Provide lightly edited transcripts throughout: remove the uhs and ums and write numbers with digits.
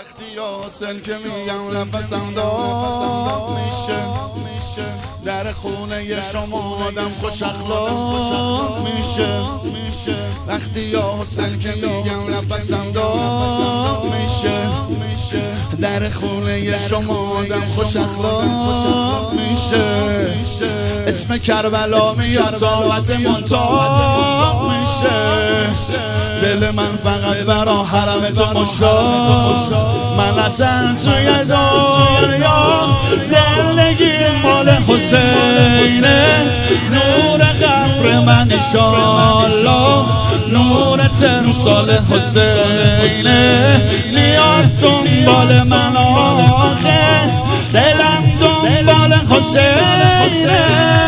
وقتی یاسر که میگم نفسم داغ میشه در خونه شما آدم خوش اخلاق میشه وقتی یاسر که میگم نفسم داغ میشه در خونه شما آدم خوش اخلاق میشه اسم کربلا میاد طاقت منطاق میشه دل من فقط برا حرم تو مشتاق من اصلا توی دنیا زندگی مال حسینه نور قبر من انشالله نور تمثال حسینه میاد دنبال من آخه دلم دنبال حسینه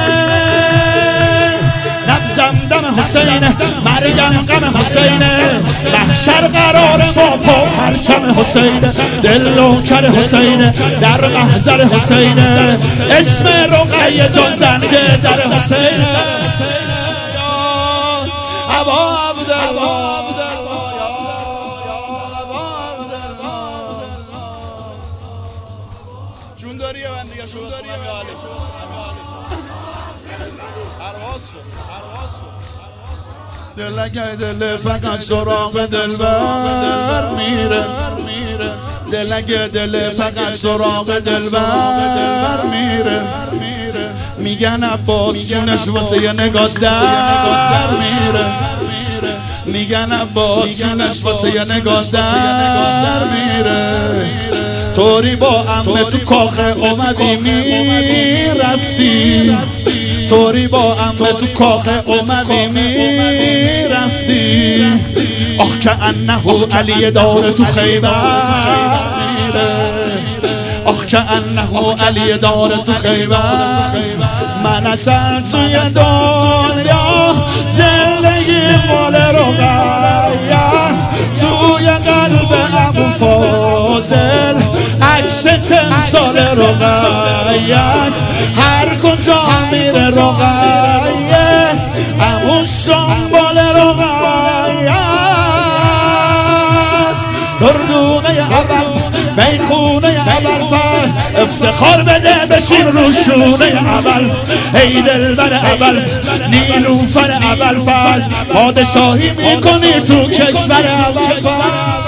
نبضم دم حسینه مرگم غم حسینه محشر قرار ما پا پرچم حسینه دل نوکر حسینه در محضر حسینه اسم رقیه جان زنگ در حسینه ابا عبدالله جون داری یا من دیگه شو دل اگر دل فقط سراغ دلبر میره دل اگر دل فقط سراغ دلبر میره میگن عباس جونش واسه یه نگاه در میره میگن عباس جونش واسه یه نگاه در میره طوری با عمه تو کاخه اومدی میرفتی طوری با عمه تو کاخه اومدی میرفتی آخ که انه علی داره تو خیبر میره آخ که انه علی داره تو خیبر من اصلا توی دنیا زندگی مال رقیه توی قلب ابو فاضل عکس تمثال رقیه هر کجا میره رقیه اموش دنبال رقیه دردونه اول میخونه اول افتخار بده بشین روشونه اول ای دلبر اول نیلوفر اول پادشاهی میکنی تو کشور اول